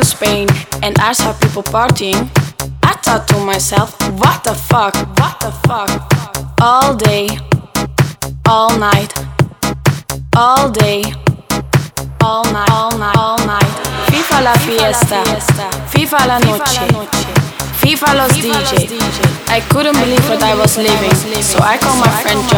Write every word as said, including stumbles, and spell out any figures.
Spain and I saw people partying, I thought to myself, what the fuck, what the fuck? All day, all night, all day, all night, all night, all night. FIFA la fiesta, FIFA la noche, FIFA los D J. I couldn't believe what I was living, so I called my friend John.